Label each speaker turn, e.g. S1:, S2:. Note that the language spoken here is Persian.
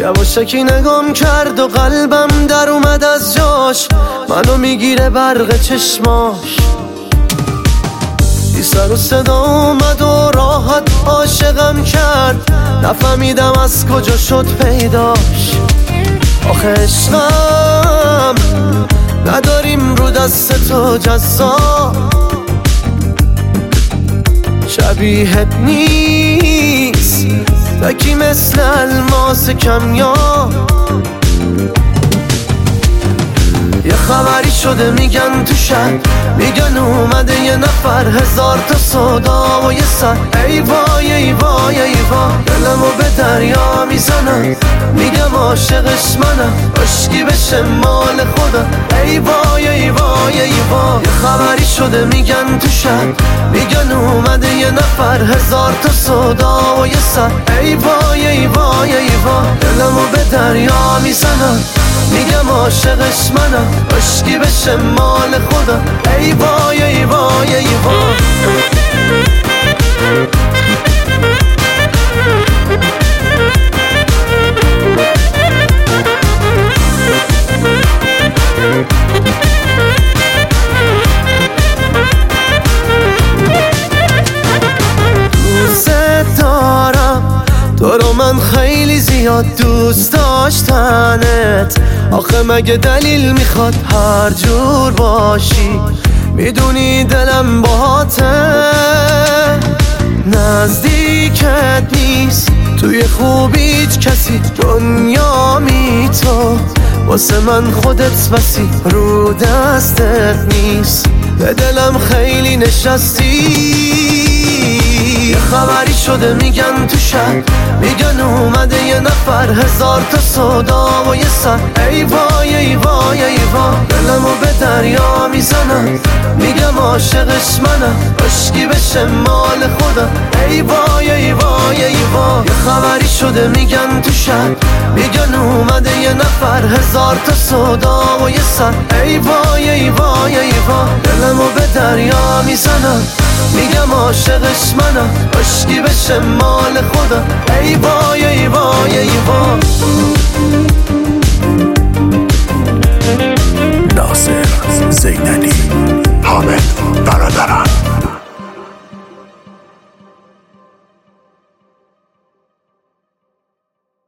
S1: یواشکی نگام کرد و قلبم در اومد از جاش، منو میگیره برق چشماش. بی سر و صدا اومد و راحت عاشقم کرد، نفهمیدم از کجا شد پیداش. آخه عشقم نداریم رو دست تو جزا، شبیهت نیست تکی مثل الماس کمیاب. یه خبری شده میگن تو شهر، میگن اومده یه نفر، هزار تا صدا و یه سر. ای وای ای وای ای وای، دلمو به دریا میزنم، میگم عاشقش منم، عشقی بشه مال خودم. ای وای ای وای ای وای، یه خبری شده میگن تو شهر، میگن اومده یه نفر، هزار تا صدا و یه سر. ای وای ای وای ای وای، دلمو به دریا میزنم، میگم عاشقش منم، عشقی بشه مال خودم. ای وای ای وای ای وای. دوست دارم تو رو، من خیلی زیاد دوست داشتنت. آخه مگه دلیل میخواد هر جور باشی؟ میدونی دلم باهاته، نزدیکت نیست توی خوبیت کسی، دنیا می تو واسه من خودت بسی، رو دستت نیست به دلم خیلی نشستی. یه خبری شده میگن تو شهر، میگن اومده یه نفر، هزار تا صدا و یه سر. ای وای ای وای ای وای، دلمو به دریا میزنم، میگم عاشقش منم، عشقی بشه مال خودم. ای وای ای وای ای وای، یه خبری شده میگن تو شهر، میگن اومده یه نفر، هزار تا صدا و یه سر. ای وای ای وای ای وای، دلمو به دریا میزنم، میگم عاشقش منم، عشقی بشه مال خودم. ای وای ای وای ای وای.